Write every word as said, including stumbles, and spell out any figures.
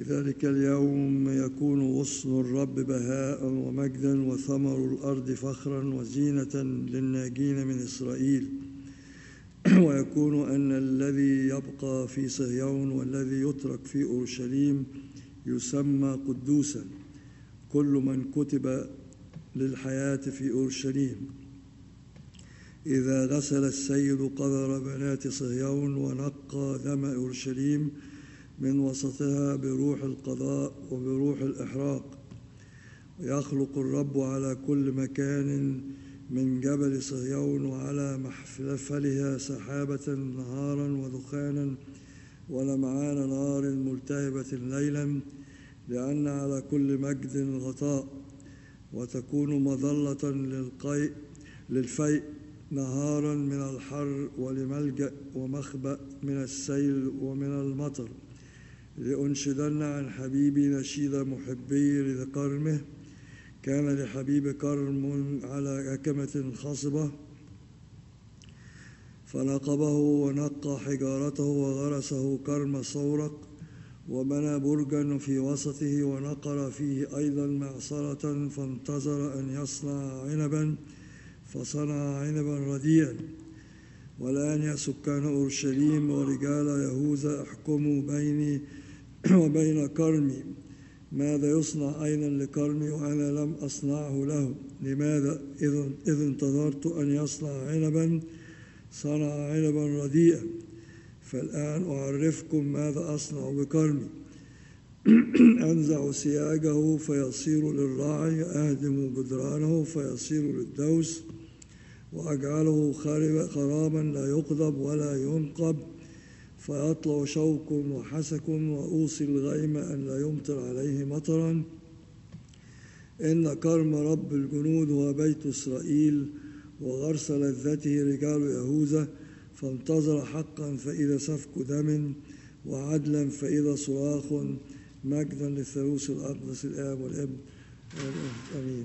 في ذلك اليوم يكون غصن الرب بهاء ومجدا وثمر الأرض فخرا وزينة للناجين من إسرائيل. ويكون أن الذي يبقى في صهيون والذي يترك في أورشليم يسمى قدوسا، كل من كتب للحياة في أورشليم. إذا غسل السيد قذر بنات صهيون ونقى دم أورشليم من وسطها بروح القضاء وبروح الإحراق، يخلق الرب على كل مكان من جبل صهيون وعلى محفلها سحابة نهارا ودخانا ولمعان نار ملتهبة ليلا، لأن على كل مجد غطاء، وتكون مظلة للقيء للفيء نهارا من الحر ولملجأ ومخبأ من السيل ومن المطر. لأنشدن عن حبيبي نشيد محبي لكرمه، كان لحبيب كرم على أكمة خصبة، فنقبه ونقى حجارته وغرسه كرم صورق، وبنى برجا في وسطه ونقر فيه أيضا معصرة، فانتظر أن يصنع عنبا فصنع عنبا رديئا. والآن يا سكان أورشليم ورجال يهوذا احكموا بيني وبين كرمي، ماذا يصنع أيضا لكرمي وأنا لم أصنعه له؟ لماذا إذ انتظرت أن يصنع عنبا صنع عنبا رديئا؟ فالآن أعرفكم ماذا أصنع بكرمي. أنزع سياجه فيصير للراعي، أهدم جدرانه فيصير للدوس، وأجعله خرابا لا يقضب ولا ينقب، فيطلع شوك وحسك، وأوصي الغيم أن لا يمطر عليه مطرا. إن كرم رب الجنود هو بيت إسرائيل، وغرس لذته رجال يهوذا. فانتظر حقا فإذا سفك دم، وعدلا فإذا صراخ، مجدا للثالوث الأقدس الآب والابن آمين.